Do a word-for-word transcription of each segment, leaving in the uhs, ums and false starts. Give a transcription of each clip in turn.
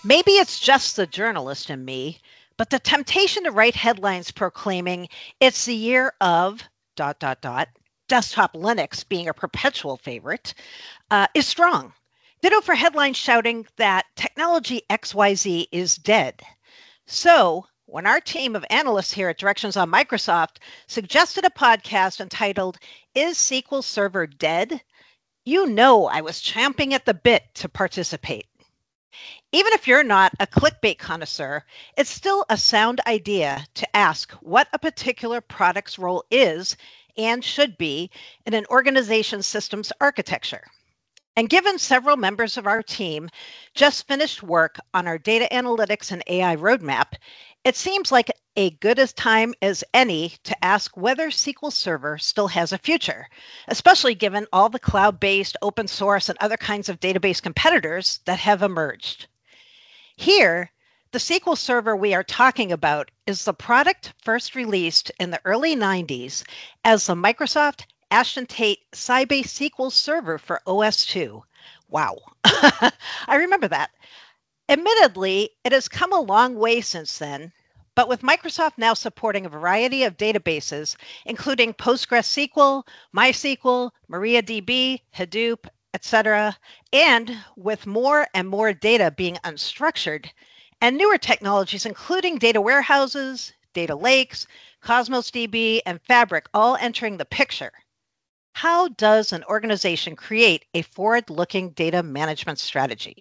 Maybe it's just the journalist in me, but the temptation to write headlines proclaiming it's the year of dot dot dot, desktop Linux being a perpetual favorite, uh, is strong. Ditto for headlines shouting that technology X Y Z is dead. So, when our team of analysts here at Directions on Microsoft suggested a podcast entitled Is S Q L Server Dead? You know I was champing at the bit to participate. Even if you're not a clickbait connoisseur, it's still a sound idea to ask what a particular product's role is and should be in an organization's systems architecture. And given several members of our team just finished work on our data analytics and A I roadmap, it seems like a good as time as any to ask whether S Q L Server still has a future, especially given all the cloud-based, open source, and other kinds of database competitors that have emerged. Here, the S Q L Server we are talking about is the product first released in the early nineties as the Microsoft Ashton Tate Sybase S Q L Server for O S two. Wow, I remember that. Admittedly, it has come a long way since then, but with Microsoft now supporting a variety of databases, including PostgreSQL, MySQL, MariaDB, Hadoop, et cetera, and with more and more data being unstructured, and newer technologies including data warehouses, data lakes, Cosmos D B, and Fabric all entering the picture. How does an organization create a forward-looking data management strategy?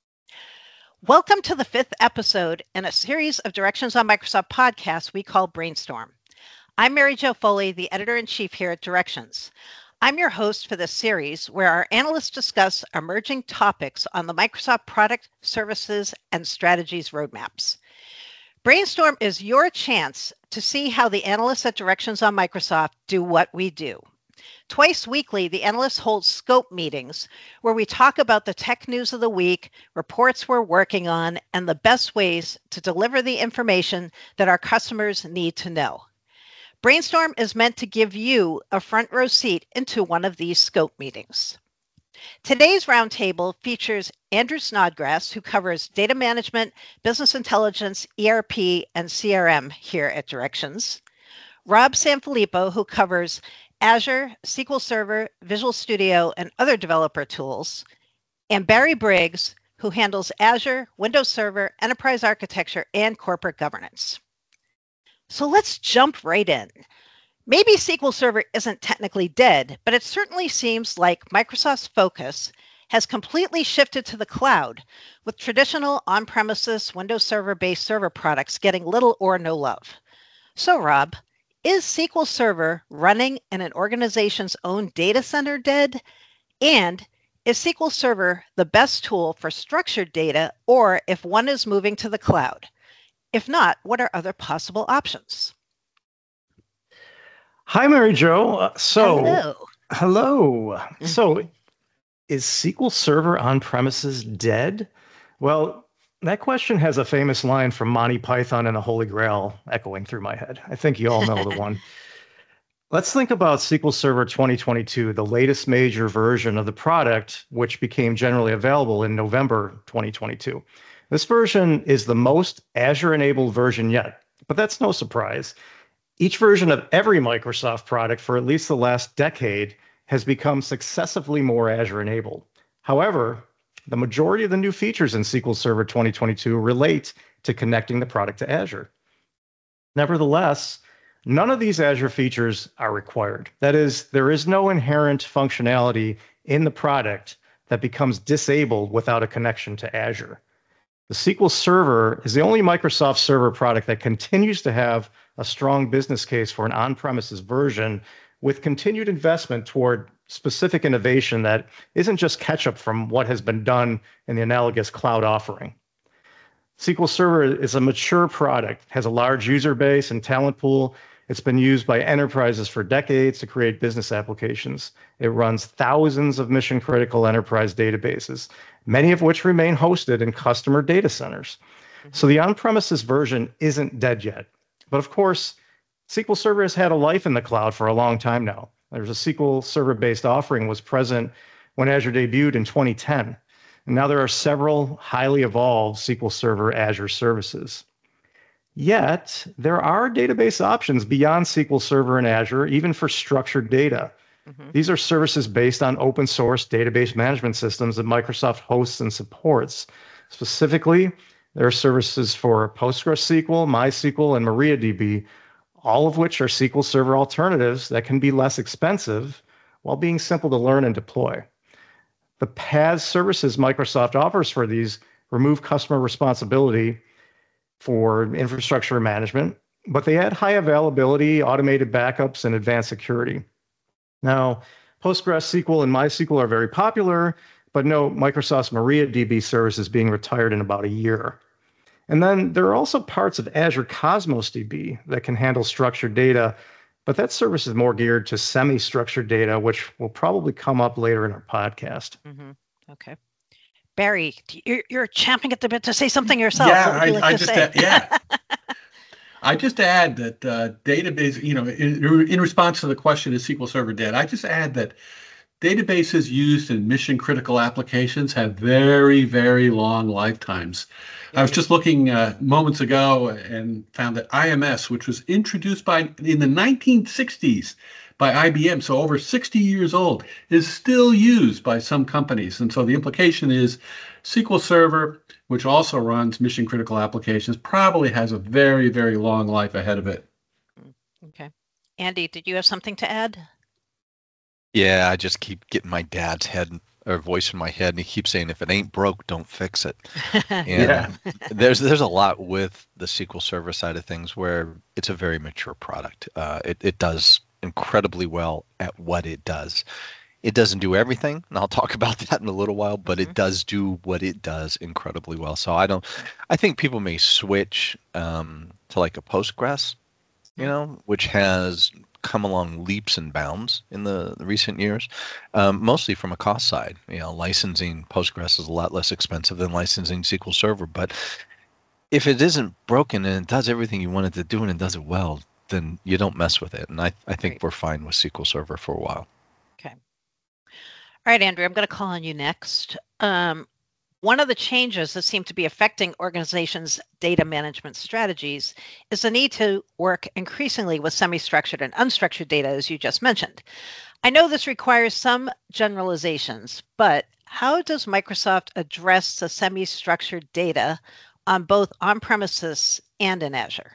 Welcome to the fifth episode in a series of Directions on Microsoft podcasts we call Brainstorm. I'm Mary Jo Foley, the editor-in-chief here at Directions. I'm your host for this series where our analysts discuss emerging topics on the Microsoft product, services, and strategies roadmaps. Brainstorm is your chance to see how the analysts at Directions on Microsoft do what we do. Twice weekly, the analysts hold scope meetings where we talk about the tech news of the week, reports we're working on, and the best ways to deliver the information that our customers need to know. Brainstorm is meant to give you a front row seat into one of these scope meetings. Today's roundtable features Andrew Snodgrass, who covers data management, business intelligence, E R P, and C R M here at Directions. Rob Sanfilippo, who covers Azure, S Q L Server, Visual Studio, and other developer tools, and Barry Briggs, who handles Azure, Windows Server, Enterprise Architecture, and Corporate Governance. So let's jump right in. Maybe S Q L Server isn't technically dead, but it certainly seems like Microsoft's focus has completely shifted to the cloud, with traditional on-premises Windows Server-based server products getting little or no love. So Rob, is S Q L Server running in an organization's own data center dead? And is S Q L Server the best tool for structured data, or if one is moving to the cloud? If not, what are other possible options? Hi, Mary Jo. Uh, so, hello. hello. So, is S Q L Server on premises dead? Well, that question has a famous line from Monty Python and the Holy Grail echoing through my head. I think you all know the one. Let's think about S Q L Server twenty twenty-two, the latest major version of the product, which became generally available in November twenty twenty-two. This version is the most Azure-enabled version yet, but that's no surprise. Each version of every Microsoft product for at least the last decade has become successively more Azure-enabled. However, the majority of the new features in S Q L Server twenty twenty-two relate to connecting the product to Azure. Nevertheless, none of these Azure features are required. That is, there is no inherent functionality in the product that becomes disabled without a connection to Azure. The S Q L Server is the only Microsoft Server product that continues to have a strong business case for an on-premises version with continued investment toward specific innovation that isn't just catch-up from what has been done in the analogous cloud offering. S Q L Server is a mature product, has a large user base and talent pool. It's been used by enterprises for decades to create business applications. It runs thousands of mission-critical enterprise databases, many of which remain hosted in customer data centers. Mm-hmm. So the on-premises version isn't dead yet. But of course, S Q L Server has had a life in the cloud for a long time now. There's a S Q L Server-based offering was present when Azure debuted in twenty ten. And now there are several highly evolved S Q L Server Azure services. Yet, there are database options beyond S Q L Server and Azure, even for structured data. Mm-hmm. These are services based on open source database management systems that Microsoft hosts and supports. Specifically, there are services for PostgreSQL, MySQL, and MariaDB, all of which are S Q L Server alternatives that can be less expensive while being simple to learn and deploy. The P A S services Microsoft offers for these remove customer responsibility for infrastructure management, but they add high availability, automated backups, and advanced security. Now, PostgreSQL and MySQL are very popular, but note Microsoft's MariaDB service is being retired in about a year. And then there are also parts of Azure Cosmos D B that can handle structured data, but that service is more geared to semi-structured data, which will probably come up later in our podcast. Mm-hmm. Okay. Barry, you're, you're champing at the bit to say something yourself. Yeah, what would you I, like I to just say? Add, yeah. I just add that uh, database, you know, in, in response to the question, is S Q L Server dead? I just add that databases used in mission critical applications have very, very long lifetimes. I was just looking uh, moments ago and found that I M S, which was introduced by in the nineteen sixties by I B M, so over sixty years old, is still used by some companies. And so the implication is S Q L Server, which also runs mission critical applications, probably has a very, very long life ahead of it. Okay. Andy, did you have something to add? Yeah, I just keep getting my dad's head or voice in my head, and he keeps saying, "If it ain't broke, don't fix it." And yeah. there's there's a lot with the S Q L Server side of things where it's a very mature product. Uh, it it does incredibly well at what it does. It doesn't do everything, and I'll talk about that in a little while, but mm-hmm. it does do what it does incredibly well. So I don't, I think people may switch um, to like a Postgres, you know, which has come along leaps and bounds in the, the recent years, um, mostly from a cost side. You know, licensing Postgres is a lot less expensive than licensing S Q L Server, but if it isn't broken and it does everything you want it to do and it does it well, then you don't mess with it. And I, I think Great. We're fine with S Q L Server for a while. Okay. All right, Andrew, I'm going to call on you next. Um, one of the changes that seem to be affecting organizations' data management strategies is the need to work increasingly with semi-structured and unstructured data, as you just mentioned. I know this requires some generalizations, but how does Microsoft address the semi-structured data on both on-premises and in Azure?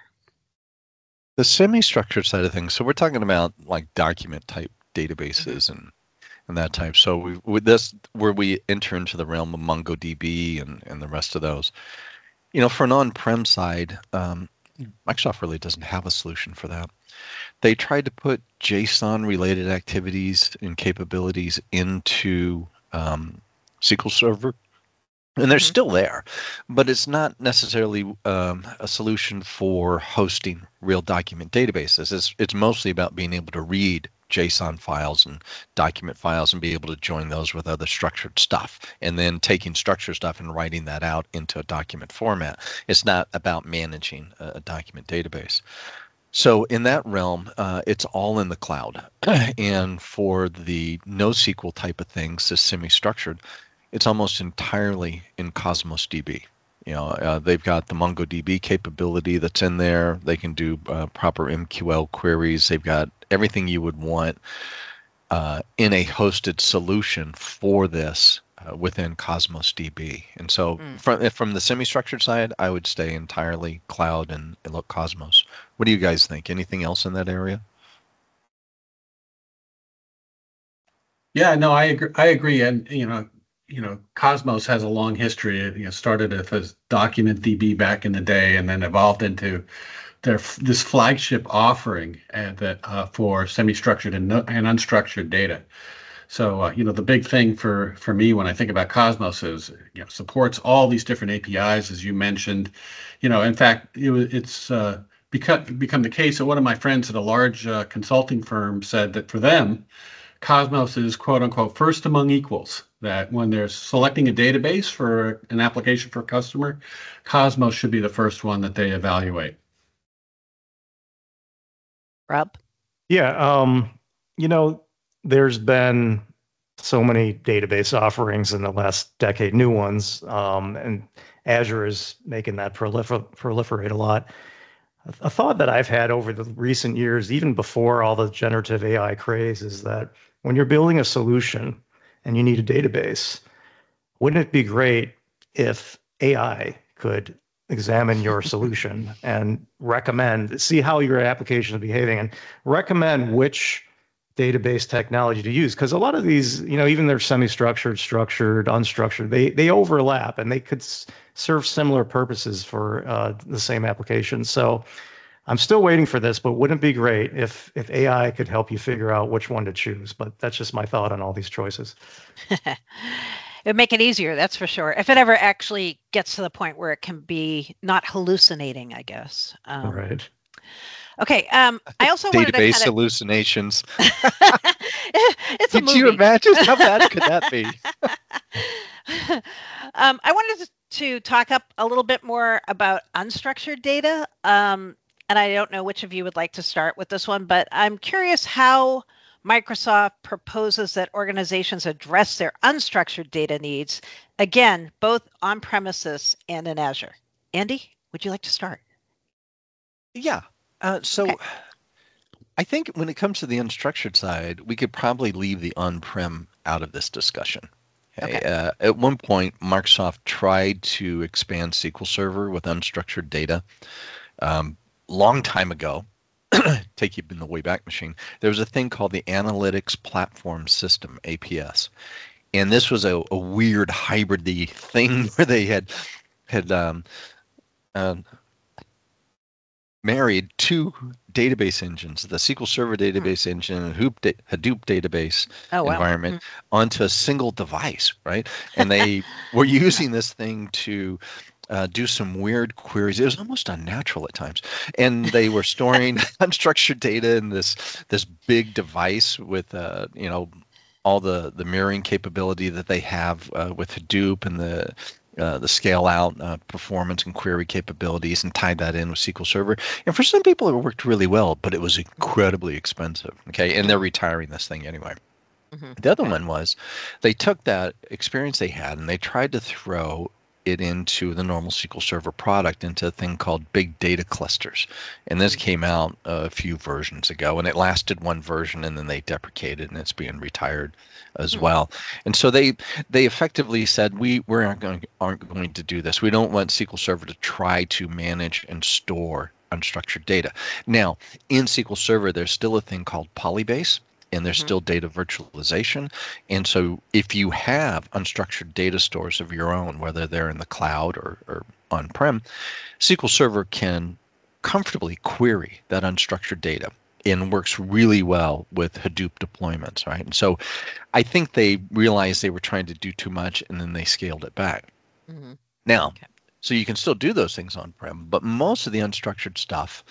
The semi-structured side of things, so we're talking about like document type databases mm-hmm. and and that type. So we, with this, where we enter into the realm of MongoDB and, and the rest of those, you know, for an on-prem side, um, Microsoft really doesn't have a solution for that. They tried to put JSON-related activities and capabilities into um, S Q L Server, and they're mm-hmm. still there, but it's not necessarily um, a solution for hosting real document databases. It's, it's mostly about being able to read JSON files and document files and be able to join those with other structured stuff, and then taking structured stuff and writing that out into a document format. It's not about managing a, a document database. So in that realm, uh, it's all in the cloud. And for the NoSQL type of things, the semi-structured, it's almost entirely in Cosmos D B. You know, uh, they've got the MongoDB capability that's in there. They can do uh, proper M Q L queries. They've got everything you would want uh, in a hosted solution for this uh, within Cosmos D B. And so mm. from from the semi-structured side, I would stay entirely cloud and, and look Cosmos. What do you guys think? Anything else in that area? Yeah, no, I agree. I agree. And, you know, you know, Cosmos has a long history. It you know, started as Document D B back in the day, and then evolved into their this flagship offering and that uh, for semi-structured and, no, and unstructured data. So, uh, you know, the big thing for for me when I think about Cosmos is, you know, supports all these different A P Is, as you mentioned. You know, in fact, it, it's uh, become become the case that one of my friends at a large uh, consulting firm said that for them, Cosmos is quote unquote first among equals, that when they're selecting a database for an application for a customer, Cosmos should be the first one that they evaluate. Rob? Yeah, um, you know, there's been so many database offerings in the last decade, new ones, um, and Azure is making that prolifer- proliferate a lot. A thought that I've had over the recent years, even before all the generative A I craze, is that when you're building a solution and you need a database, wouldn't it be great if A I could examine your solution and recommend, see how your application is behaving and recommend which database technology to use? Because a lot of these, you know, even they're semi-structured, structured, unstructured, they they overlap and they could s- serve similar purposes for uh, the same application. So I'm still waiting for this, but wouldn't it be great if if A I could help you figure out which one to choose? But that's just my thought on all these choices. It would make it easier, that's for sure. If it ever actually gets to the point where it can be not hallucinating, I guess. Um, Right. Okay. Um, I also wanted to Database kind of. hallucinations. It's a Could movie. you imagine how bad could that be? um, I wanted to talk up a little bit more about unstructured data. Um, and I don't know which of you would like to start with this one, but I'm curious how Microsoft proposes that organizations address their unstructured data needs, again, both on premises and in Azure. Andy, would you like to start? Yeah. Uh, so Okay. I think when it comes to the unstructured side, we could probably leave the on-prem out of this discussion. Okay. Okay. Uh, at one point, Microsoft tried to expand S Q L Server with unstructured data. Um, long time ago, take you in the Wayback Machine, there was a thing called the Analytics Platform System, A P S. And this was a, a weird hybrid-y thing where they had had um, um, married two database engines, the S Q L Server database hmm. engine and Hadoop, da- Hadoop database oh, wow. environment hmm. onto a single device, right? And they were using this thing to uh, do some weird queries. It was almost unnatural at times. And they were storing unstructured data in this this big device with, uh, you know, all the, the mirroring capability that they have uh, with Hadoop and the Uh, the scale out uh, performance and query capabilities, and tied that in with S Q L Server. And for some people, it worked really well, but it was incredibly expensive. Okay, and they're retiring this thing anyway. Mm-hmm. The other okay. one was they took that experience they had and they tried to throw it into the normal S Q L Server product into a thing called big data clusters. And this mm-hmm. came out a few versions ago, and it lasted one version, and then they deprecated, and it's being retired as mm-hmm. well. And so they they effectively said, we we aren't going, aren't going to do this. We don't want S Q L Server to try to manage and store unstructured data. Now, in S Q L Server, there's still a thing called Polybase, and there's mm-hmm. still data virtualization. And so if you have unstructured data stores of your own, whether they're in the cloud or, or on-prem, S Q L Server can comfortably query that unstructured data and works really well with Hadoop deployments, right? And so I think they realized they were trying to do too much, and then they scaled it back. Mm-hmm. Now, okay. So you can still do those things on-prem, but most of the unstructured stuff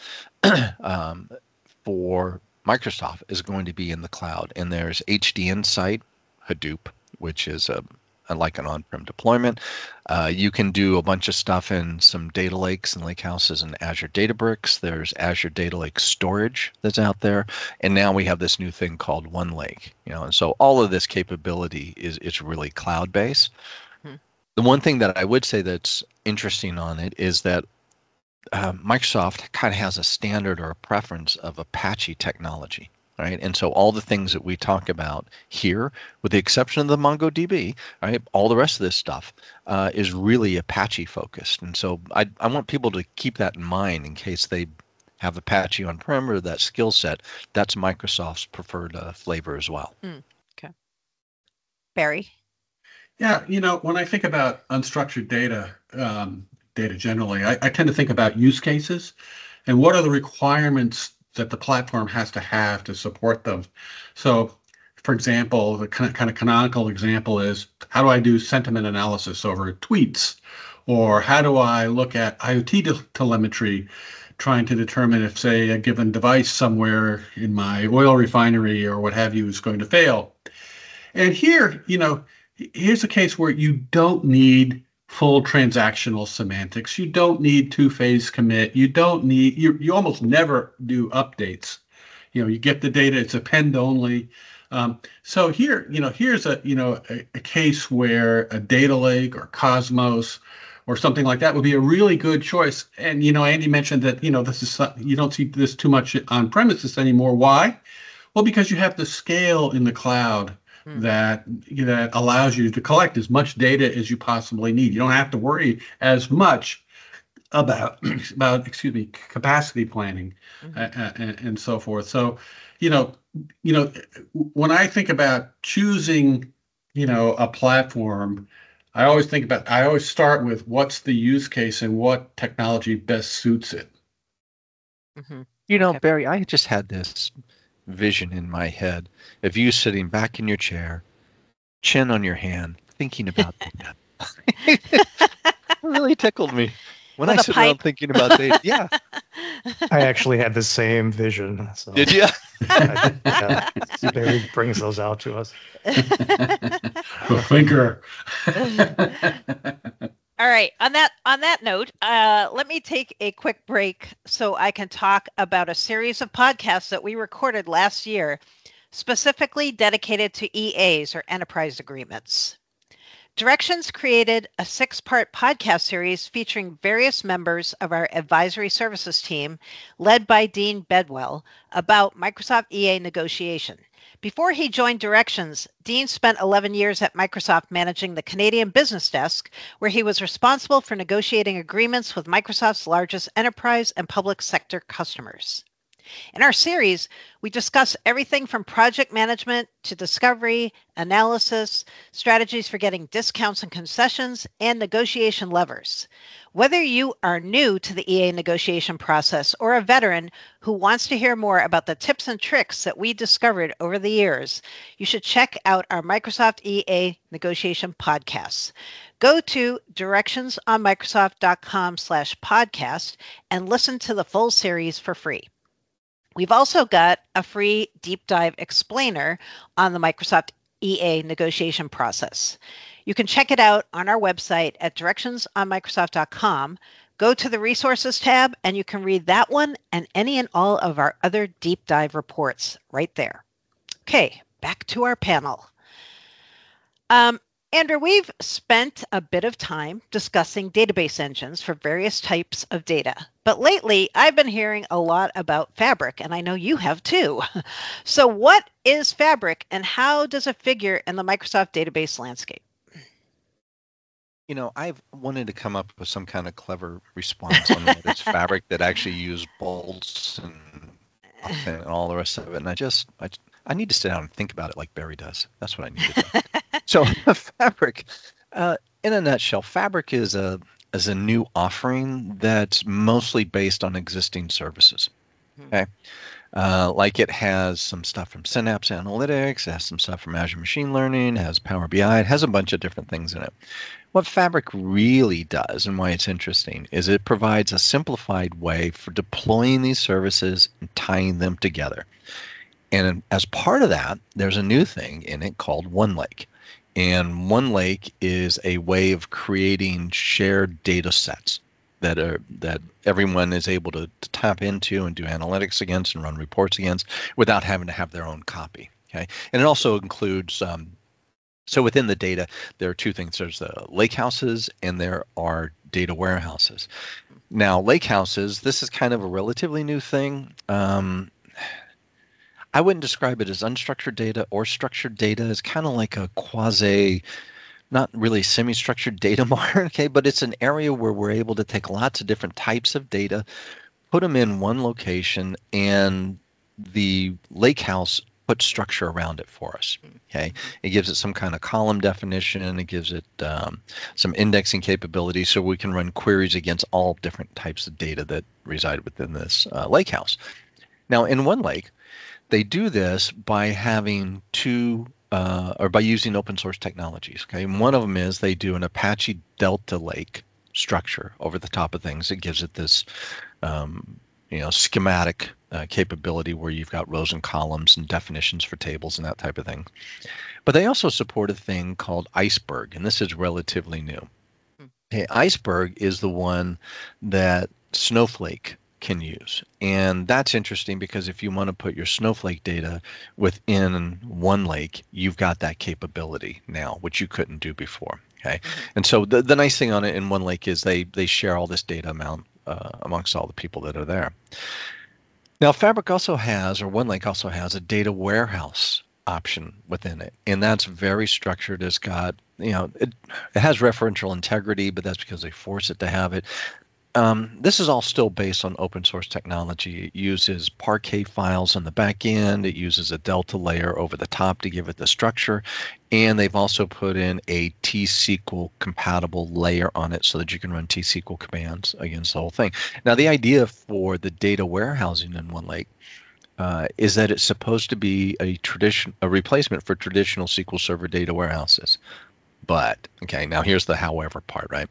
um, for Microsoft is going to be in the cloud. And there's H D N Site, Hadoop, which is a, a like an on-prem deployment. Uh, you can do a bunch of stuff in some data lakes and lake houses in Azure Databricks. There's Azure Data Lake Storage that's out there. And now we have this new thing called OneLake. You know, and so all of this capability is it's really cloud-based. Hmm. The one thing that I would say that's interesting on it is that Uh, Microsoft kind of has a standard or a preference of Apache technology, right? And so all the things that we talk about here, with the exception of the MongoDB, right, all the rest of this stuff uh, is really Apache focused. And so I, I want people to keep that in mind in case they have Apache on-prem or that skill set. That's Microsoft's preferred uh, flavor as well. Mm, okay. Barry? Yeah, you know, when I think about unstructured data, um, data generally, I, I tend to think about use cases and what are the requirements that the platform has to have to support them. So, for example, the kind of, kind of canonical example is, how do I do sentiment analysis over tweets? Or how do I look at IoT te- telemetry, trying to determine if, say, a given device somewhere in my oil refinery or what have you is going to fail? And here, you know, here's a case where you don't need full transactional semantics. You don't need two-phase commit. You don't need, you, you almost never do updates. You know, you get the data, it's append only. Um, so here, you know, here's a, you know, a, a case where a data lake or Cosmos or something like that would be a really good choice. And, you know, Andy mentioned that, you know, this is, you don't see this too much on premises anymore. Why? Well, because you have the scale in the cloud hmm. that, that allows you to collect as much data as you possibly need. You don't have to worry as much about, about excuse me, capacity planning mm-hmm. uh, and, and so forth. So, you know, you know, when I think about choosing, you know, a platform, I always think about, I always start with what's the use case and what technology best suits it. Mm-hmm. You know, okay. Barry, I just had this vision in my head of you sitting back in your chair, chin on your hand, thinking about data. It really tickled me. When With I sit pipe. around thinking about data, yeah. I actually had the same vision. So. Did you? I, yeah, Barry brings those out to us. Thinker. All right. On that on that note, uh, let me take a quick break so I can talk about a series of podcasts that we recorded last year, specifically dedicated to E As or enterprise agreements. Directions created a six-part podcast series featuring various members of our advisory services team, led by Dean Bedwell, about Microsoft E A negotiation. Before he joined Directions, Dean spent eleven years at Microsoft managing the Canadian business desk, where he was responsible for negotiating agreements with Microsoft's largest enterprise and public sector customers. In our series, we discuss everything from project management to discovery, analysis, strategies for getting discounts and concessions, and negotiation levers. Whether you are new to the E A negotiation process or a veteran who wants to hear more about the tips and tricks that we discovered over the years, you should check out our Microsoft E A negotiation podcasts. Go to directionsonmicrosoft.com slash podcast and listen to the full series for free. We've also got a free deep dive explainer on the Microsoft E A negotiation process. You can check it out on our website at directions on microsoft dot com. Go to the resources tab and you can read that one and any and all of our other deep dive reports right there. Okay, back to our panel. Um, Andrew, we've spent a bit of time discussing database engines for various types of data, but lately I've been hearing a lot about Fabric, and I know you have too. So what is Fabric, and how does it figure in the Microsoft database landscape? You know, I've wanted to come up with some kind of clever response on what is Fabric that actually use bolts and, and all the rest of it, and I just, I, I need to sit down and think about it like Barry does. That's what I need to do. So Fabric, uh, in a nutshell, Fabric is a is a new offering that's mostly based on existing services. Okay, uh, like it has some stuff from Synapse Analytics, it has some stuff from Azure Machine Learning, it has Power B I, it has a bunch of different things in it. What Fabric really does, and why it's interesting, is it provides a simplified way for deploying these services and tying them together. And as part of that, there's a new thing in it called OneLake. And OneLake is a way of creating shared data sets that are that everyone is able to, to tap into and do analytics against and run reports against without having to have their own copy. Okay, and it also includes um, so within the data there are two things. There's the lakehouses and there are data warehouses. Now lakehouses, this is kind of a relatively new thing. Um, I wouldn't describe it as unstructured data or structured data. It's kind of like a quasi, not really semi-structured data mart, okay, but it's an area where we're able to take lots of different types of data, put them in one location, and the lakehouse puts structure around it for us, okay? It gives it some kind of column definition. It gives it um, some indexing capability so we can run queries against all different types of data that reside within this uh, lakehouse. Now, in OneLake, they do this by having two, uh, or by using open source technologies. Okay, and one of them is they do an Apache Delta Lake structure over the top of things. It gives it this, um, you know, schematic uh, capability where you've got rows and columns and definitions for tables and that type of thing. But they also support a thing called Iceberg, and this is relatively new. Okay, Iceberg is the one that Snowflake can use. And that's interesting because if you want to put your Snowflake data within OneLake, you've got that capability now, which you couldn't do before. Okay. And so the, the nice thing on it in OneLake is they they share all this data amount uh, amongst all the people that are there. Now, Fabric also has, or OneLake also has, a data warehouse option within it, and that's very structured. It's got, you know, it, it has referential integrity, but that's because they force it to have it. Um, this is all still based on open source technology. It uses Parquet files on the back end. It uses a Delta layer over the top to give it the structure. And they've also put in a T S Q L compatible layer on it so that you can run T S Q L commands against the whole thing. Now, the idea for the data warehousing in OneLake uh, is that it's supposed to be a tradition, a replacement for traditional S Q L Server data warehouses. But, okay, now here's the however part, right?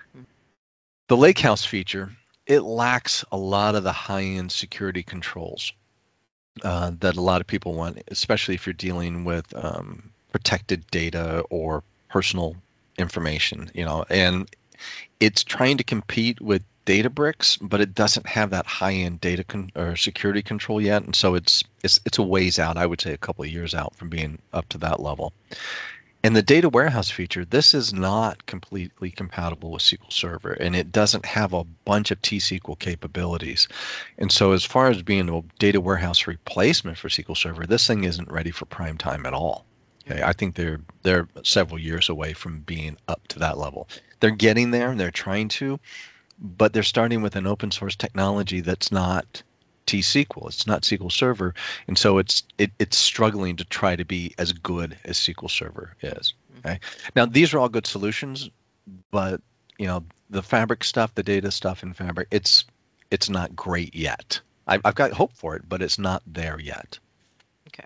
The Lakehouse feature, it lacks a lot of the high-end security controls uh, that a lot of people want, especially if you're dealing with um, protected data or personal information, you know, and it's trying to compete with Databricks, but it doesn't have that high-end data con- or security control yet, and so it's it's it's a ways out. I would say a couple of years out from being up to that level. And the data warehouse feature, this is not completely compatible with S Q L Server, and it doesn't have a bunch of T S Q L capabilities. And so as far as being a data warehouse replacement for S Q L Server, this thing isn't ready for prime time at all. Okay, I think they're they're several years away from being up to that level. They're getting there, and they're trying to, but they're starting with an open source technology that's not T S Q L. It's not S Q L Server, and so it's it, it's struggling to try to be as good as S Q L Server is. Okay. Now these are all good solutions, but you know the Fabric stuff, the data stuff in Fabric, it's it's not great yet. I've, I've got hope for it, but it's not there yet. Okay.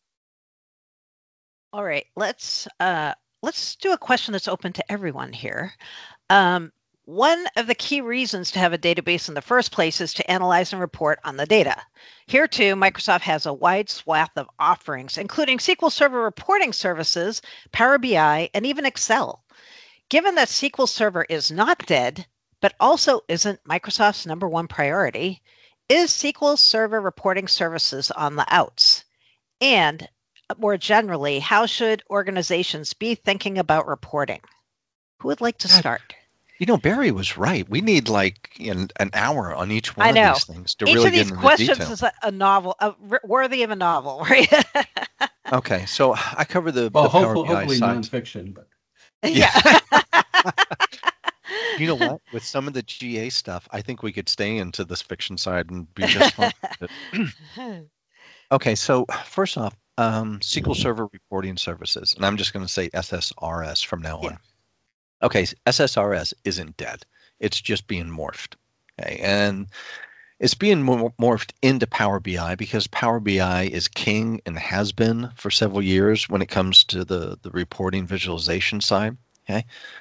All right. Let's uh, let's do a question that's open to everyone here. Um, One of the key reasons to have a database in the first place is to analyze and report on the data. Here too, Microsoft has a wide swath of offerings, including S Q L Server reporting services, Power B I, and even Excel. Given that S Q L Server is not dead, but also isn't Microsoft's number one priority, is S Q L Server reporting services on the outs? And more generally, how should organizations be thinking about reporting? Who would like to start? You know, Barry was right. We need like an, an hour on each one I know. of these things to each really of these get into questions the detail. is a, a novel, a, worthy of a novel, right? Okay, so I cover the, well, the Power hopefully, B I hopefully side. nonfiction, but Yeah. You know what? With some of the G A stuff, I think we could stay into this fiction side and be just fine. Okay, so first off, um, S Q L Server reporting services, and I'm just going to say S S R S from now on. Yeah. Okay, S S R S isn't dead. It's just being morphed. Okay, and it's being mor- morphed into Power B I because Power B I is king and has been for several years when it comes to the, the reporting visualization side. Okay.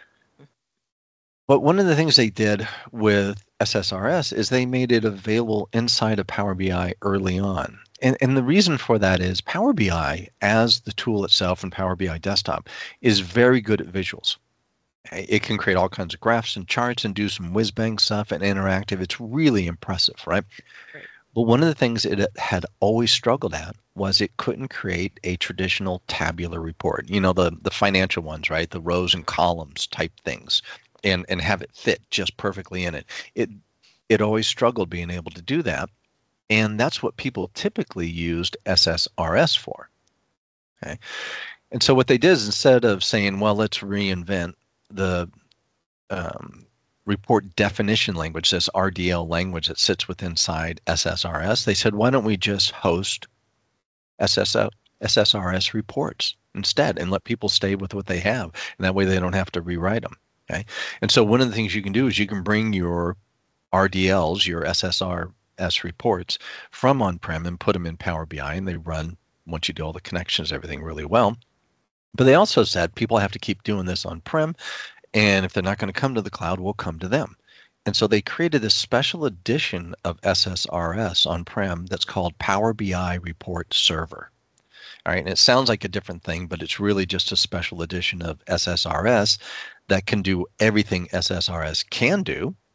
But one of the things they did with S S R S is they made it available inside of Power B I early on. And, and the reason for that is Power B I, as the tool itself and Power B I Desktop, is very good at visuals. It can create all kinds of graphs and charts and do some whiz-bang stuff and interactive. It's really impressive, right? Right. But one of the things it had always struggled at was it couldn't create a traditional tabular report. You know, the, the financial ones, right? The rows and columns type things, and, and have it fit just perfectly in it. It it always struggled being able to do that. And that's what people typically used S S R S for. Okay. And so what they did is instead of saying, well, let's reinvent the um, report definition language, this R D L language that sits within inside S S R S, they said, why don't we just host S S R S reports instead and let people stay with what they have, and that way they don't have to rewrite them. Okay, and so one of the things you can do is you can bring your R D Ls, your S S R S reports from on-prem and put them in Power B I, and they run, once you do all the connections, everything really well. But they also said people have to keep doing this on-prem, and if they're not going to come to the cloud, we'll come to them. And so they created this special edition of S S R S on-prem that's called Power B I Report Server. All right, and it sounds like a different thing, but it's really just a special edition of S S R S that can do everything S S R S can do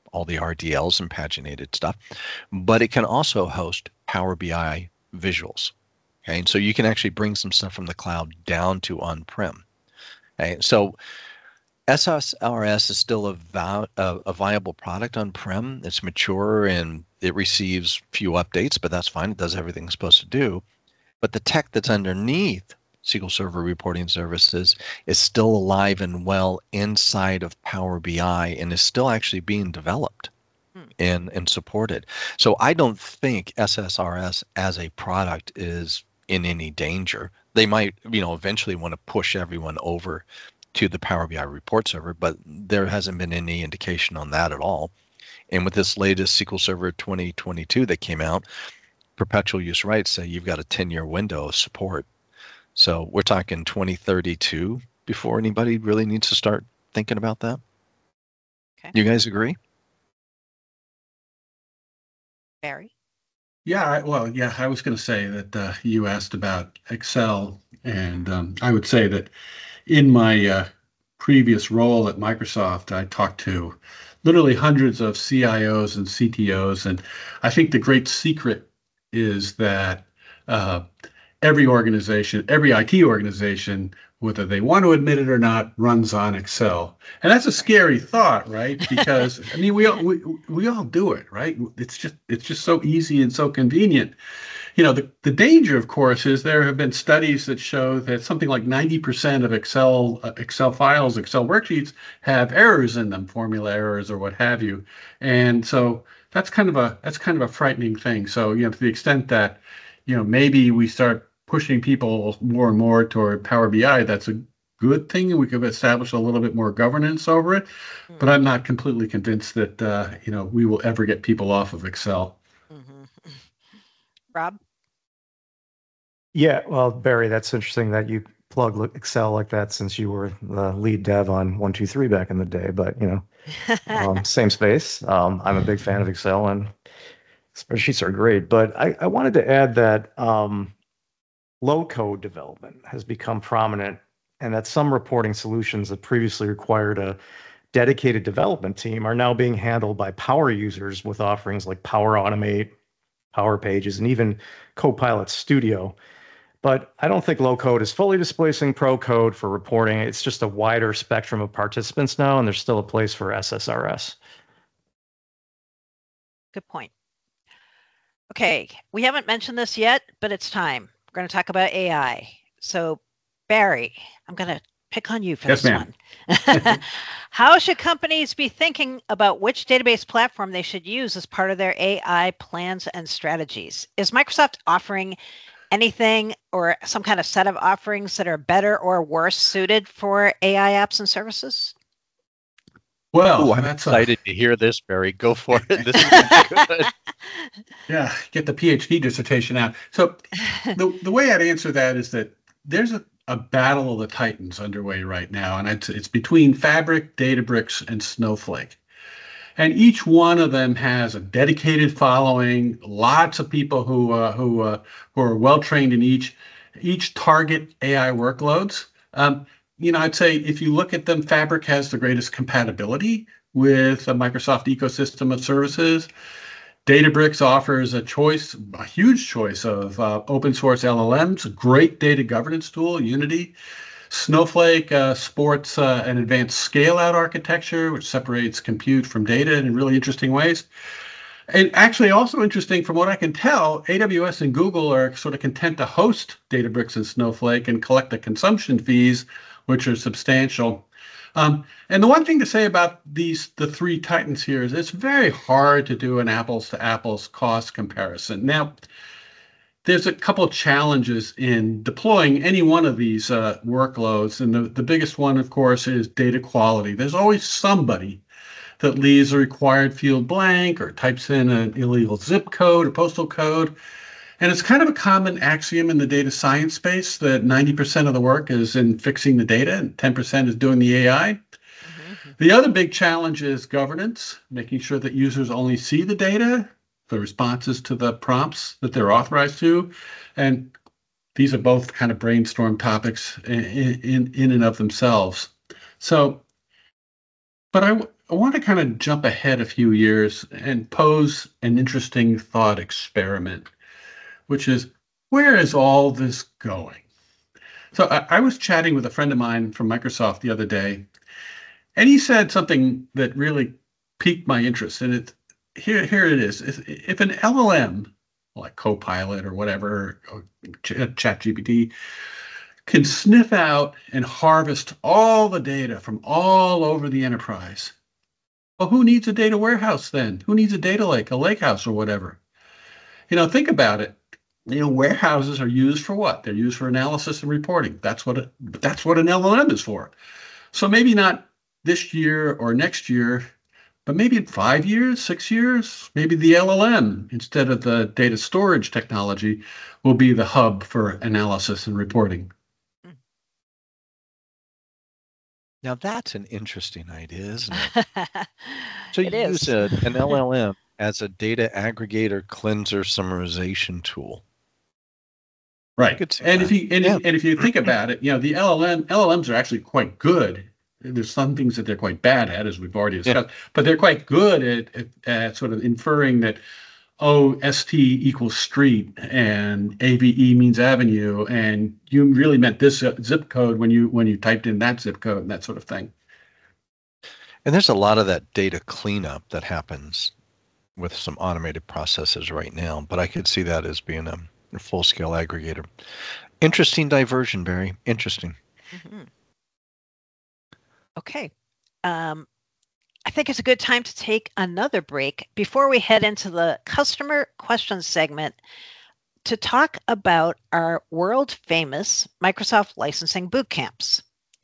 all the R D Ls and paginated stuff, but it can also host Power B I visuals. Okay, and so you can actually bring some stuff from the cloud down to on-prem. Okay, so S S R S is still a, val- a, a viable product on-prem. It's mature and it receives few updates, but that's fine. It does everything it's supposed to do. But the tech that's underneath S Q L Server Reporting Services is still alive and well inside of Power B I and is still actually being developed hmm. and, and supported. So I don't think S S R S as a product is in any danger. They might, you know, eventually want to push everyone over to the Power B I report server, but there hasn't been any indication on that at all. And with this latest S Q L Server twenty twenty-two that came out, perpetual use rights say you've got a ten-year window of support. So we're talking twenty thirty-two before anybody really needs to start thinking about that. Okay. You guys agree? Barry? Yeah, I, well, yeah, I was going to say that uh, you asked about Excel, and um, I would say that in my uh, previous role at Microsoft, I talked to literally hundreds of C I Os and C T Os, and I think the great secret is that uh, every organization, every I T organization, whether they want to admit it or not, runs on Excel. And that's a scary thought, right? Because I mean, we all we, we all do it, right? It's just it's just so easy and so convenient. You know, the, the danger, of course, is there have been studies that show that something like ninety percent of Excel uh, Excel files, Excel worksheets have errors in them, formula errors or what have you. And so that's kind of a that's kind of a frightening thing. So, you know, to the extent that, you know, maybe we start pushing people more and more toward Power B I, that's a good thing. We could establish a little bit more governance over it. Mm-hmm. But I'm not completely convinced that, uh, you know, we will ever get people off of Excel. Mm-hmm. Rob? Yeah, well, Barry, that's interesting that you plug Excel like that since you were the lead dev on one two three back in the day. But, you know, um, same space. Um, I'm a big fan of Excel, and spreadsheets are great. But I, I wanted to add that um, low-code development has become prominent, and that some reporting solutions that previously required a dedicated development team are now being handled by power users with offerings like Power Automate, Power Pages, and even Copilot Studio. But I don't think low code is fully displacing pro code for reporting. It's just a wider spectrum of participants now, and there's still a place for S S R S. Good point. Okay, we haven't mentioned this yet, but it's time. We're going to talk about A I. So, Barry, I'm going to pick on you for yes, this ma'am. one. How should companies be thinking about which database platform they should use as part of their A I plans and strategies? Is Microsoft offering anything or some kind of set of offerings that are better or worse suited for A I apps and services? Well, Ooh, I'm that's excited a, to hear this, Barry. Go for it. This is good. Yeah, get the PhD dissertation out. So the, the way I'd answer that is that there's a, a battle of the titans underway right now, and it's, it's between Fabric, Databricks, and Snowflake. And each one of them has a dedicated following, lots of people who uh, who uh, who are well trained in each each target A I workloads. Um, you know, I'd say if you look at them, Fabric has the greatest compatibility with a Microsoft ecosystem of services. Databricks offers a choice, a huge choice of uh, open source L L Ms, a great data governance tool, Unity. Snowflake uh, sports uh, an advanced scale-out architecture, which separates compute from data in really interesting ways. And actually also interesting, from what I can tell, A W S and Google are sort of content to host Databricks and Snowflake and collect the consumption fees, which are substantial. Um, and the one thing to say about these, the three titans here, is it's very hard to do an apples-to-apples cost comparison. Now, there's a couple of challenges in deploying any one of these uh, workloads. And the, the biggest one, of course, is data quality. There's always somebody that leaves a required field blank or types in an illegal zip code or postal code. And it's kind of a common axiom in the data science space that ninety percent of the work is in fixing the data and ten percent is doing the A I. Mm-hmm. The other big challenge is governance, making sure that users only see the data, the responses to the prompts that they're authorized to. And these are both kind of brainstorm topics in, in, in and of themselves. So, but I, I want to kind of jump ahead a few years and pose an interesting thought experiment, which is, where is all this going? So I, I was chatting with a friend of mine from Microsoft the other day, and he said something that really piqued my interest. And it here here it is. If, if an L L M, like Copilot or whatever, or ChatGPT, can sniff out and harvest all the data from all over the enterprise, well, who needs a data warehouse then? Who needs a data lake, a lake house or whatever? You know, think about it. You know, warehouses are used for what? They're used for analysis and reporting. That's what a, that's what an L L M is for. So maybe not this year or next year, but maybe in five years, six years, maybe the L L M, instead of the data storage technology, will be the hub for analysis and reporting. Now that's an interesting idea, isn't it? So It you is. use a, an L L M as a data aggregator, cleanser, summarization tool. Right. could see And that. if you and, Yeah. if, and if you think about it, you know, the L L M L L Ms are actually quite good. There's some things that they're quite bad at, as we've already discussed, but they're quite good at, at, at sort of inferring that, oh, S T equals street and A V E means avenue, and you really meant this zip code when you when you typed in that zip code and that sort of thing. And there's a lot of that data cleanup that happens with some automated processes right now, but I could see that as being a, a full-scale aggregator. Interesting diversion, Barry. Interesting. Mhm. Okay. Um, I think it's a good time to take another break before we head into the customer questions segment to talk about our world famous Microsoft licensing boot camps.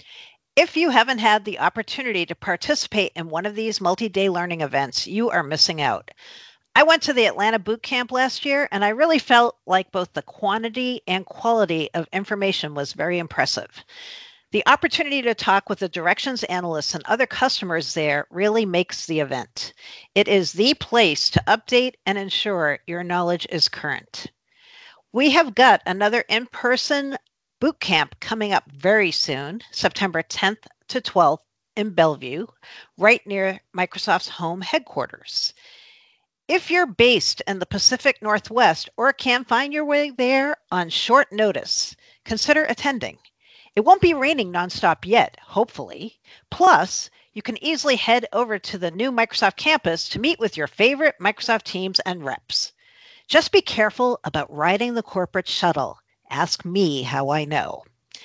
If you haven't had the opportunity to participate in one of these multi-day learning events, you are missing out. I went to the Atlanta boot camp last year, and I really felt like both the quantity and quality of information was very impressive. The opportunity to talk with the directions analysts and other customers there really makes the event. It is the place to update and ensure your knowledge is current. We have got another in-person boot camp coming up very soon, September tenth to twelfth in Bellevue, right near Microsoft's home headquarters. If you're based in the Pacific Northwest or can find your way there on short notice, consider attending. It won't be raining nonstop yet, hopefully. Plus, you can easily head over to the new Microsoft campus to meet with your favorite Microsoft teams and reps. Just be careful about riding the corporate shuttle. Ask me how I know.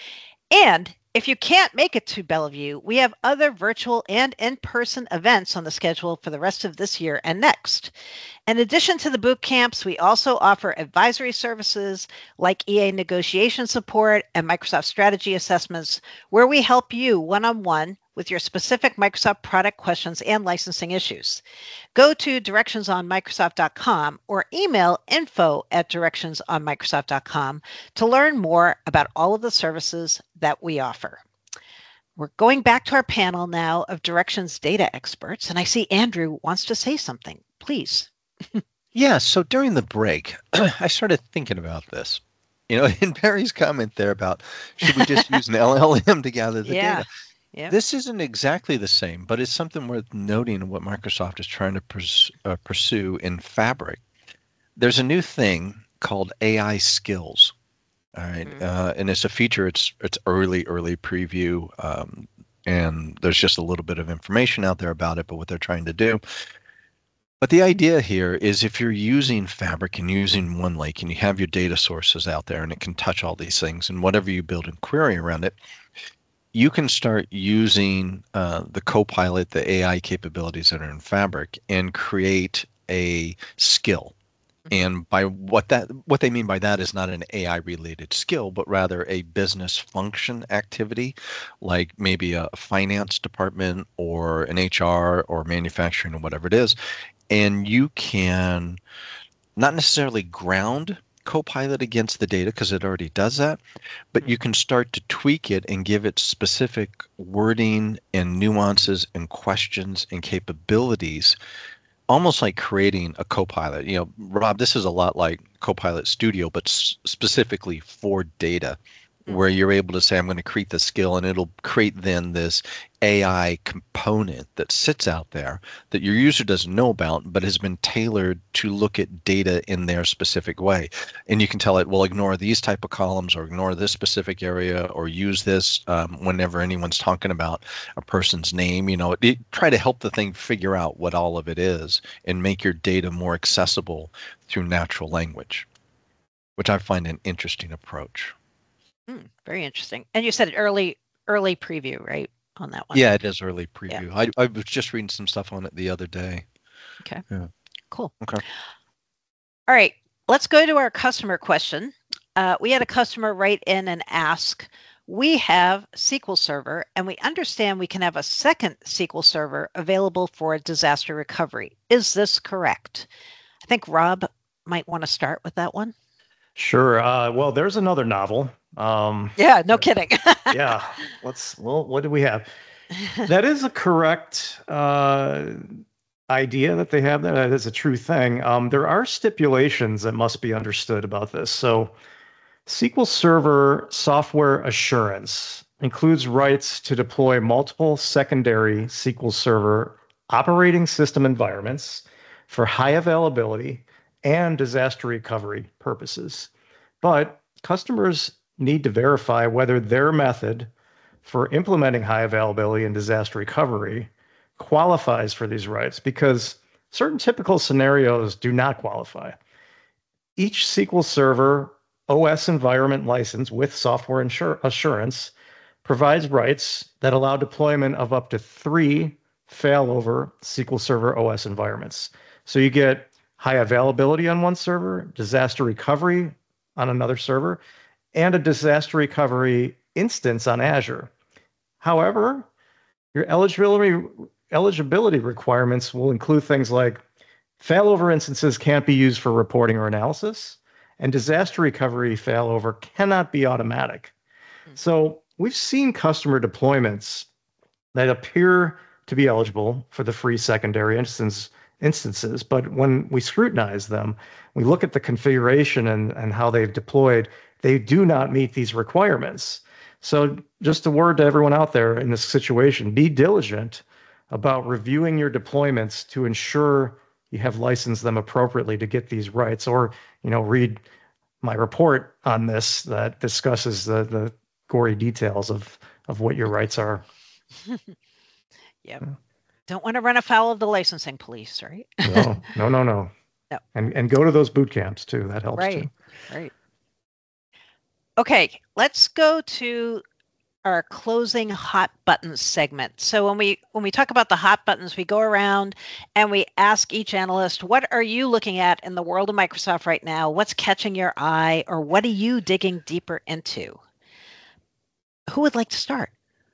And if you can't make it to Bellevue, we have other virtual and in-person events on the schedule for the rest of this year and next. In addition to the boot camps, we also offer advisory services like E A negotiation support and Microsoft strategy assessments, where we help you one-on-one with your specific Microsoft product questions and licensing issues. Go to directions on microsoft dot com or email info at directions on microsoft dot com to learn more about all of the services that we offer. We're going back to our panel now of Directions data experts, and I see Andrew wants to say something. Please. Yeah, so during the break, I started thinking about this. You know, in Barry's comment there about should we just use an L L M to gather the Yeah. data? Yeah. This isn't exactly the same, but it's something worth noting what Microsoft is trying to pers- uh, pursue in Fabric. There's a new thing called A I skills. All right, Mhm. uh, and it's a feature. It's it's early, early preview, um, and there's just a little bit of information out there about it. But what they're trying to do. But the idea here is if you're using Fabric and using OneLake and you have your data sources out there and it can touch all these things, and whatever you build and query around it, you can start using uh, the Copilot, the A I capabilities that are in Fabric, and create a skill. And by what that what they mean by that is not an A I related skill, but rather a business function activity, like maybe a finance department or an H R or manufacturing or whatever it is. And you can not necessarily ground Copilot against the data because it already does that, but you can start to tweak it and give it specific wording and nuances and questions and capabilities, almost like creating a Copilot. You know, Rob, this is a lot like Copilot Studio, but s- specifically for data. where you're able to say, I'm going to create this skill, and it'll create then this A I component that sits out there that your user doesn't know about, but has been tailored to look at data in their specific way. And you can tell it, well, ignore these type of columns, or ignore this specific area, or use this um, whenever anyone's talking about a person's name. You know, it, it, try to help the thing figure out what all of it is and make your data more accessible through natural language, which I find an interesting approach. Mm, very interesting. And you said early early preview, right, on that one? Yeah, it is early preview. Yeah. I, I was just reading some stuff on it the other day. Okay. Yeah. Cool. Okay. All right. Let's go to our customer question. Uh, we had a customer write in and ask, we have S Q L Server, and we understand we can have a second S Q L Server available for disaster recovery. Is this correct? I think Rob might want to start with that one. Sure. Uh, well, there's another novel. Um, yeah, no kidding. yeah. Let's. Well, what do we have? That is a correct uh, idea that they have. That is a true thing. Um, there are stipulations that must be understood about this. So, S Q L Server software assurance includes rights to deploy multiple secondary S Q L Server operating system environments for high availability and disaster recovery purposes. But customers need to verify whether their method for implementing high availability and disaster recovery qualifies for these rights, because certain typical scenarios do not qualify. Each S Q L Server O S environment license with software insur- assurance provides rights that allow deployment of up to three failover S Q L Server O S environments. So you get high availability on one server, disaster recovery on another server, and a disaster recovery instance on Azure. However, your eligibility eligibility requirements will include things like failover instances can't be used for reporting or analysis, and disaster recovery failover cannot be automatic. Mm-hmm. So we've seen customer deployments that appear to be eligible for the free secondary instance instances, but when we scrutinize them, we look at the configuration and, and how they've deployed, they do not meet these requirements. So just a word to everyone out there in this situation, be diligent about reviewing your deployments to ensure you have licensed them appropriately to get these rights, or, you know, read my report on this that discusses the, the gory details of, of what your rights are. Yep. Yeah. Don't want to run afoul of the licensing police, right? no, no, no, no. No. And and go to those boot camps too. That helps right. too. Right. Okay, let's go to our closing hot buttons segment. So when we when we talk about the hot buttons, we go around and we ask each analyst, what are you looking at in the world of Microsoft right now? What's catching your eye, or what are you digging deeper into? Who would like to start?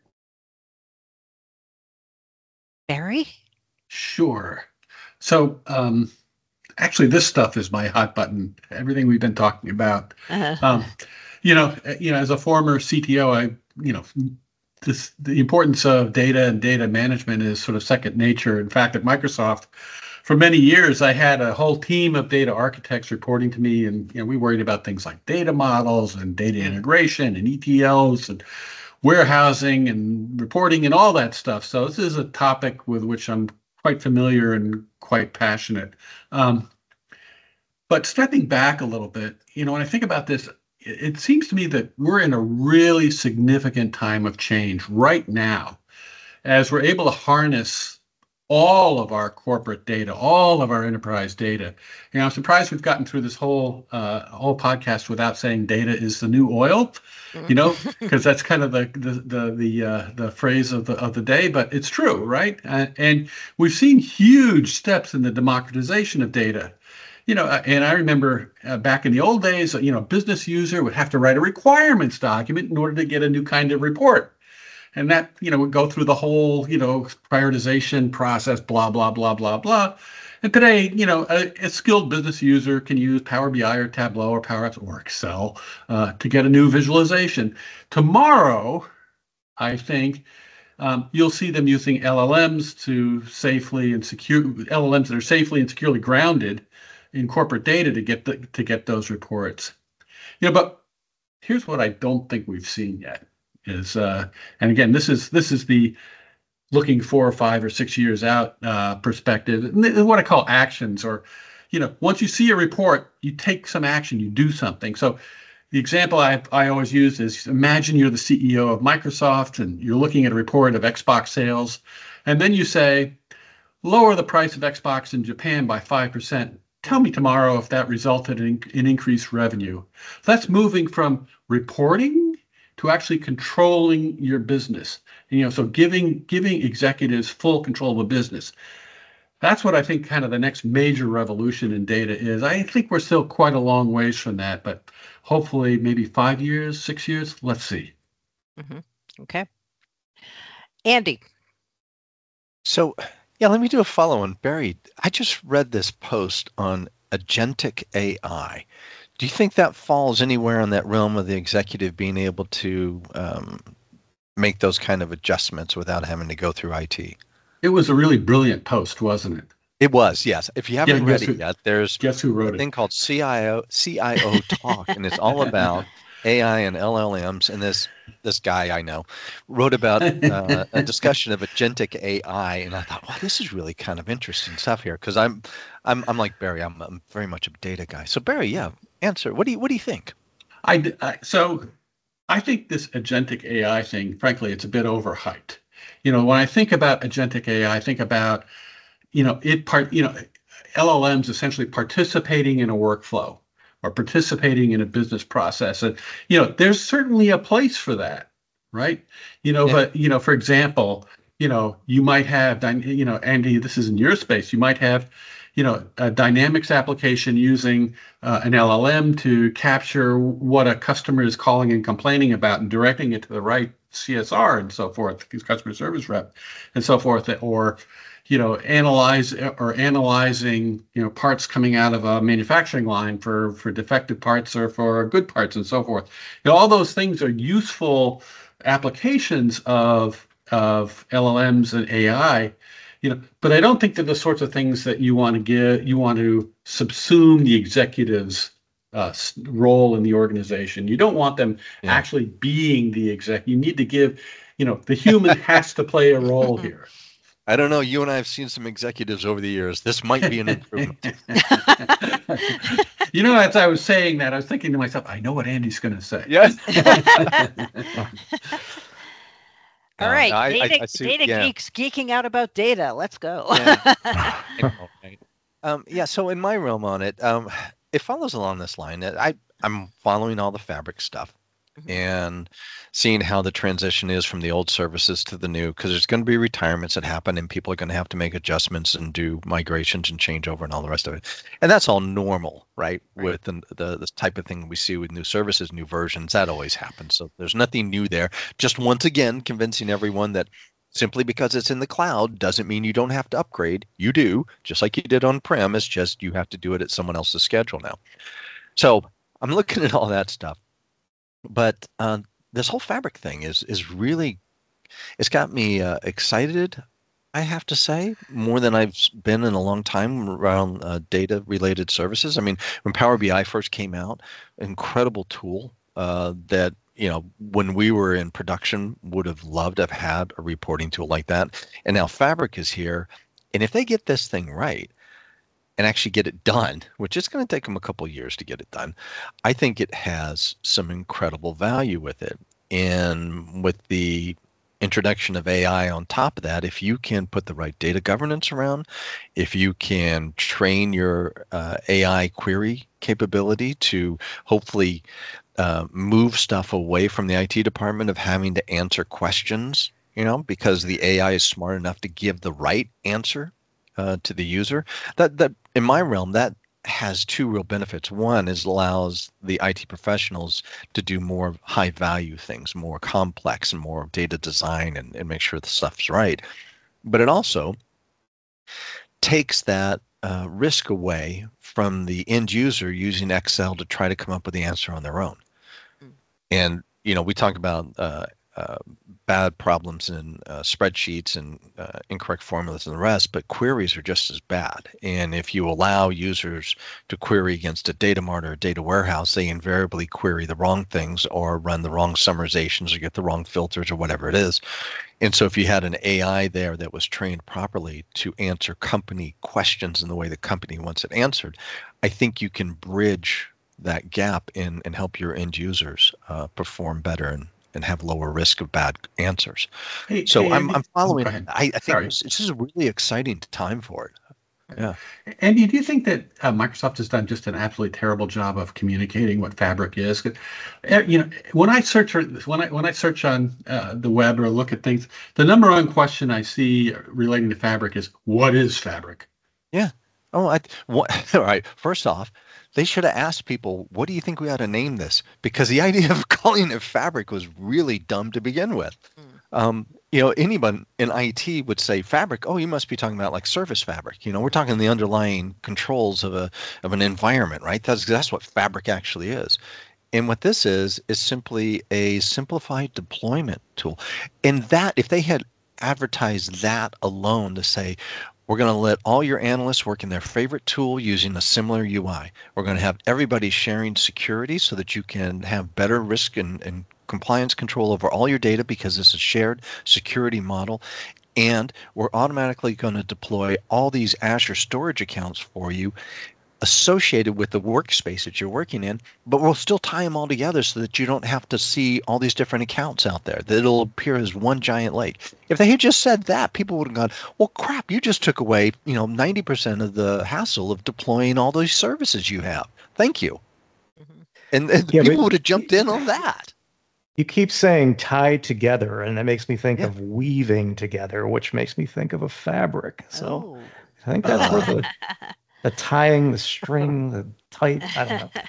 Barry? Sure. So um, actually, this stuff is my hot button. Everything we've been talking about. Uh-huh. Um, you know, you know, as a former C T O, I, you know, this, the importance of data and data management is sort of second nature. In fact, at Microsoft, for many years, I had a whole team of data architects reporting to me, and you know, we worried about things like data models and data integration and E T Ls and warehousing and reporting and all that stuff. So this is a topic with which I'm quite familiar and quite passionate. Um, but stepping back a little bit, you know, when I think about this, it, it seems to me that we're in a really significant time of change right now, as we're able to harness all of our corporate data, all of our enterprise data. You know, I'm surprised we've gotten through this whole uh, whole podcast without saying data is the new oil. You know, because that's kind of the the the the, uh, the phrase of the of the day, but it's true, right? Uh, and we've seen huge steps in the democratization of data. You know, and I remember uh, back in the old days, you know, a business user would have to write a requirements document in order to get a new kind of report. And that, you know, would go through the whole, you know, prioritization process, blah, blah, blah, blah, blah. And today, you know, a, a skilled business user can use Power B I or Tableau or Power Apps or Excel uh, to get a new visualization. Tomorrow, I think, um, you'll see them using L L Ms to safely and secure L L Ms that are safely and securely grounded in corporate data to get the, to get those reports. You know, but Here's what I don't think we've seen yet is, uh, and again, this is this is the looking four or five or six years out uh, perspective, and what I call actions, or, you know, once you see a report, you take some action, you do something. So the example I, I always use is, imagine you're the C E O of Microsoft and you're looking at a report of Xbox sales, and then you say, lower the price of Xbox in Japan by five percent. Tell me tomorrow if that resulted in, in increased revenue. That's moving from reporting to actually controlling your business. You know, so giving giving executives full control of a business. That's what I think kind of the next major revolution in data is. I think we're still quite a long ways from that, but hopefully maybe five years, six years, let's see. Mm-hmm. Okay. Andy. So, yeah, let me do a follow-on. Barry, I just read this post on agentic A I. Do you think that falls anywhere in that realm of the executive being able to um, make those kind of adjustments without having to go through I T? It was a really brilliant post, wasn't it? It was, yes. If you haven't Yeah, read guess it who- yet, there's Guess who wrote a it? thing called C I O C I O Talk, and it's all about A I and L L Ms. And this this guy I know wrote about uh, a discussion of agentic A I, and I thought, wow, this is really kind of interesting stuff here, because I'm I'm I'm like Barry, I'm, I'm very much a data guy. So Barry, yeah, answer. What do you what do you think? I, I so I think this agentic A I thing, frankly, it's a bit overhyped. You know, when I think about agentic A I, I think about, you know, it part, you know, L L Ms essentially participating in a workflow or participating in a business process. And, you know, there's certainly a place for that, right? You know, Yeah. but, you know, for example, you know, you might have, dy- you know, Andy, this is in your space, you might have, you know, a Dynamics application using uh, an L L M to capture what a customer is calling and complaining about and directing it to the right C S R and so forth, customer service rep and so forth, or, you know, analyze or analyzing, you know, parts coming out of a manufacturing line for, for defective parts or for good parts and so forth. You know, all those things are useful applications of, of L L Ms and A I. You know, but I don't think they're the sorts of things that you want to give, you want to subsume the executive's uh, role in the organization. You don't want them Yeah. actually being the exec. You need to give, you know, the human has to play a role here. I don't know. You and I have seen some executives over the years. This might be an improvement. You know, as I was saying that, I was thinking to myself, I know what Andy's going to say. Yes. All No, right, no, I- I- data, I see- data yeah. geeks geeking out about data. Let's go. Yeah. I know, right? Um, yeah, so in my realm on it, um, it follows along this line. That I, I'm following all the Fabric stuff Mhm. and seeing how the transition is from the old services to the new, because there's going to be retirements that happen and people are going to have to make adjustments and do migrations and changeover and all the rest of it. And that's all normal, right? Right. With the, the, the type of thing we see with new services, new versions, that always happens. So there's nothing new there. Just once again, convincing everyone that simply because it's in the cloud doesn't mean you don't have to upgrade. You do, just like you did on-prem. It's just you have to do it at someone else's schedule now. So I'm looking at all that stuff. But uh, this whole Fabric thing is is really, it's got me uh, excited, I have to say, more than I've been in a long time around uh, data-related services. I mean, when Power B I first came out, incredible tool uh, that, you know, when we were in production, would have loved to have had a reporting tool like that. And now Fabric is here. And if they get this thing right and actually get it done, which is going to take them a couple years to get it done, I think it has some incredible value with it. And with the introduction of A I on top of that, if you can put the right data governance around, if you can train your uh, A I query capability to hopefully uh, move stuff away from the I T department of having to answer questions, you know, because the A I is smart enough to give the right answer uh, to the user. That that in my realm, that has two real benefits. One is allows the I T professionals to do more high value things, more complex and more data design, and, and make sure the stuff's right. But it also takes that uh, risk away from the end user using Excel to try to come up with the answer on their own. Mm. And, you know, we talk about uh, uh, bad problems in uh, spreadsheets and uh, incorrect formulas and the rest, but queries are just as bad. And if you allow users to query against a data mart or a data warehouse, they invariably query the wrong things or run the wrong summarizations or get the wrong filters or whatever it is. And so if you had an A I there that was trained properly to answer company questions in the way the company wants it answered, I think you can bridge that gap in and help your end users uh, perform better and, and have lower risk of bad answers. Hey, so hey, I'm, Andy, I'm following. oh, go ahead. I, I think Sorry. this, this is a really exciting time for it. Yeah. Andy, do you think that uh, Microsoft has done just an absolutely terrible job of communicating what Fabric is? 'Cause, uh, you know, when I search for, when I when I search on uh, the web or look at things, the number one question I see relating to Fabric is, "What is Fabric?" Yeah. Oh, I, what, all right. First off, they should have asked people, what do you think we ought to name this? Because the idea of calling it Fabric was really dumb to begin with. Mm. Um, you know, anyone in I T would say Fabric. Oh, you must be talking about like Service Fabric. You know, we're talking the underlying controls of a of an environment, right? That's that's what Fabric actually is. And what this is is simply a simplified deployment tool. And that, if they had advertised that alone to say, we're going to let all your analysts work in their favorite tool using a similar U I. We're going to have everybody sharing security so that you can have better risk and, and compliance control over all your data because it's a shared security model. And we're automatically going to deploy all these Azure storage accounts for you associated with the workspace that you're working in, but we'll still tie them all together so that you don't have to see all these different accounts out there, that it'll appear as one giant lake. If they had just said that, people would have gone, well, crap, you just took away, you know, ninety percent of the hassle of deploying all those services you have. Thank you. Mm-hmm. And, and yeah, people would have jumped in on that. You keep saying tie together, and that makes me think yeah. of weaving together, which makes me think of a fabric. So oh. I think that's where the... The tying, the string, the tight, I don't know.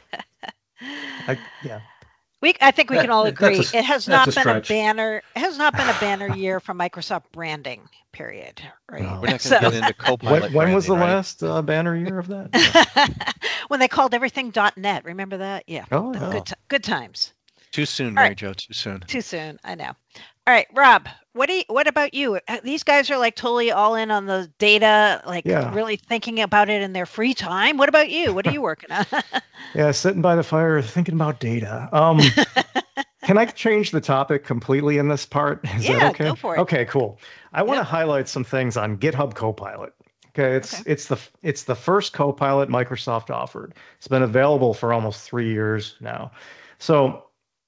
I, yeah. We, I think we that, can all agree a, it has not a been stretch. a banner. It has not been a banner year for Microsoft branding. Period. Right. No. We're not going to so, get into Copilot. When, when branding, was the right? last uh, banner year of that? Yeah. When they called everything .net. Remember that? Yeah. Oh, yeah. Good, t- good times. Too soon, all Mary right. Jo. Too soon. Too soon. I know. All right, Rob. What do you, what about you? These guys are like totally all in on the data, like yeah. really thinking about it in their free time. What about you? What are you working on? Yeah, sitting by the fire thinking about data. Um, can I change the topic completely in this part? Is yeah, that okay? Go for it. Okay, cool. I want to yep. highlight some things on GitHub Copilot. Okay, it's okay. it's the it's the first Copilot Microsoft offered. It's been available for almost three years now. So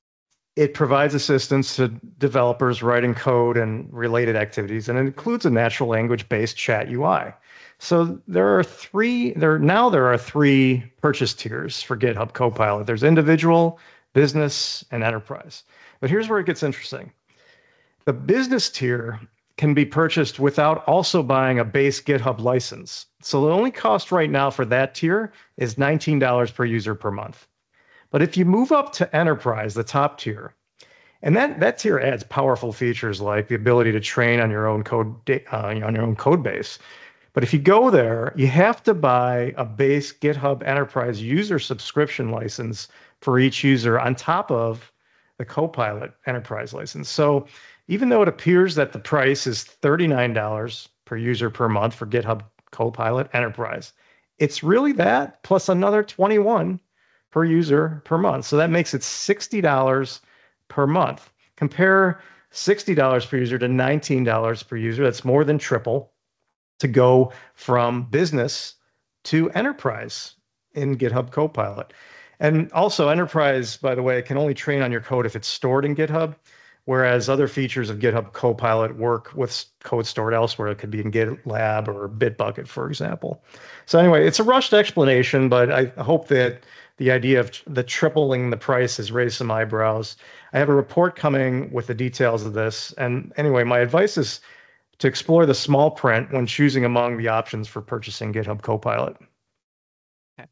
it provides assistance to developers writing code and related activities, and it includes a natural language-based chat U I. So there are three, there now there are three purchase tiers for GitHub Copilot. There's individual, business, and enterprise. But here's where it gets interesting. The business tier can be purchased without also buying a base GitHub license. So the only cost right now for that tier is nineteen dollars per user per month. But if you move up to enterprise, the top tier, and that, that tier adds powerful features like the ability to train on your own code uh, on your own code base. But if you go there, you have to buy a base GitHub Enterprise user subscription license for each user on top of the Copilot Enterprise license. So even though it appears that the price is thirty-nine dollars per user per month for GitHub Copilot Enterprise, it's really that plus another twenty-one dollars per user per month. So that makes it sixty dollars per month. Compare sixty dollars per user to nineteen dollars per user. That's more than triple to go from business to enterprise in GitHub Copilot. And also enterprise, by the way, can only train on your code if it's stored in GitHub, whereas other features of GitHub Copilot work with code stored elsewhere. It could be in GitLab or Bitbucket, for example. So anyway, it's a rushed explanation, but I hope that the idea of the tripling the price has raised some eyebrows. I have a report coming with the details of this. And anyway, my advice is to explore the small print when choosing among the options for purchasing GitHub Copilot. Okay.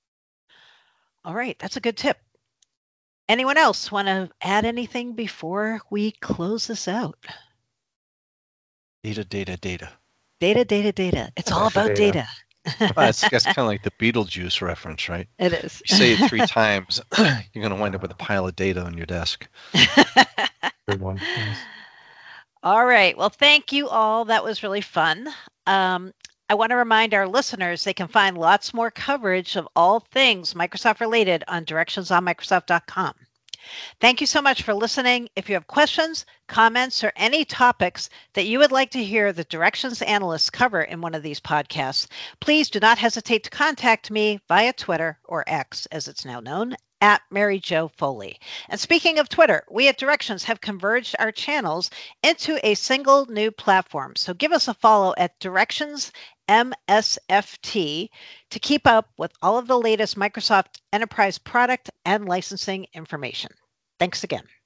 All right, that's a good tip. Anyone else want to add anything before we close this out? Data, data, data. Data, data, data. It's all about data. data. Well, it's, it's kind of like the Beetlejuice reference, right? It is. If you say it three times, you're going to wind up with a pile of data on your desk. Good one. Yes. All right. Well, thank you all. That was really fun. Um, I want to remind our listeners they can find lots more coverage of all things Microsoft related on directions on microsoft dot com. Thank you so much for listening. If you have questions, comments, or any topics that you would like to hear the Directions analysts cover in one of these podcasts, please do not hesitate to contact me via Twitter, or X as it's now known, at Mary Jo Foley. And speaking of Twitter, we at Directions have converged our channels into a single new platform. So give us a follow at Directions M S F T to keep up with all of the latest Microsoft Enterprise product and licensing information. Thanks again.